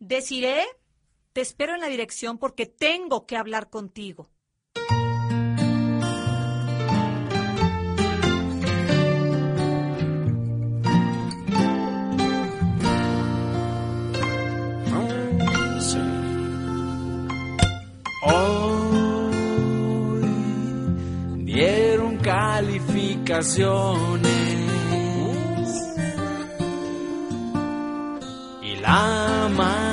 Desiree, te espero en la dirección porque tengo que hablar contigo. Hoy dieron calificaciones y la